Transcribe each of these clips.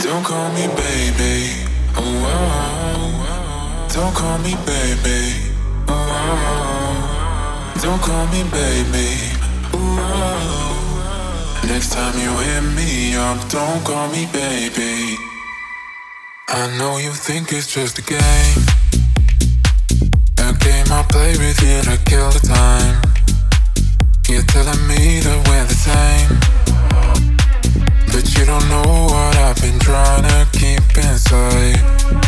Don't call me baby. Oh, oh. Don't call me baby. Oh, oh. Don't call me baby. Oh, next time you hit me up, don't call me baby. I know you think it's just a game, a game I play with you to kill the time. You're telling me that we're the same, but you don't know what I've been trying to keep inside.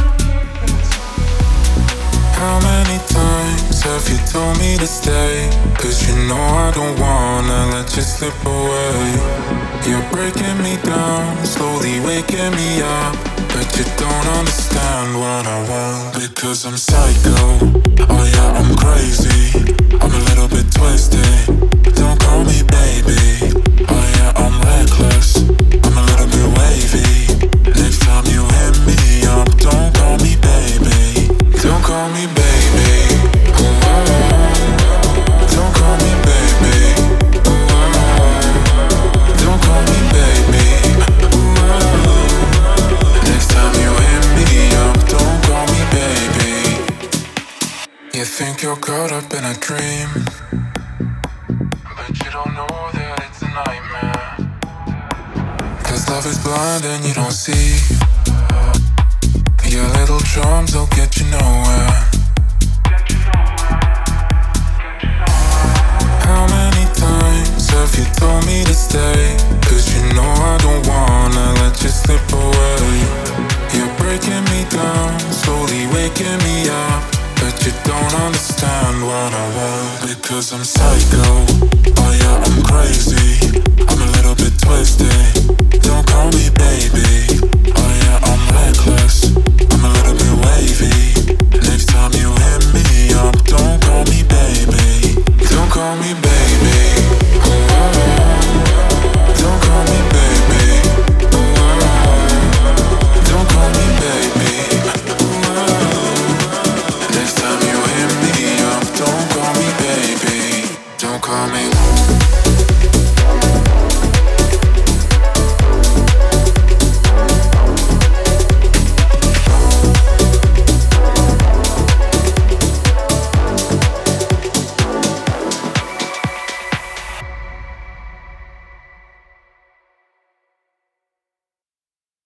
How many times have you told me to stay? Cause you know I don't wanna let you slip away. You're breaking me down, slowly waking me up, but you don't understand what I want. Because I'm psycho, oh yeah, I'm crazy, I'm a little bit twisted. Don't call me baby, oh yeah, I'm reckless, I'm a little bit wavy. Next time you hit me up, don't call me baby. Don't call me baby. Oh, oh. Don't call me baby. Oh, oh. Don't call me baby. Oh, oh. Next time you hit me up, don't call me baby. You think you're caught up in a dream, but you don't know that it's a nightmare. Cause love is blind and you don't see. Your little charms don't get you nowhere. How many times have you told me to stay? Cause you know I don't wanna let you slip away. You're breaking me down, slowly waking me up, but you don't understand what I want. Because I'm psycho, oh yeah, I'm crazy, I'm a little bit twisted.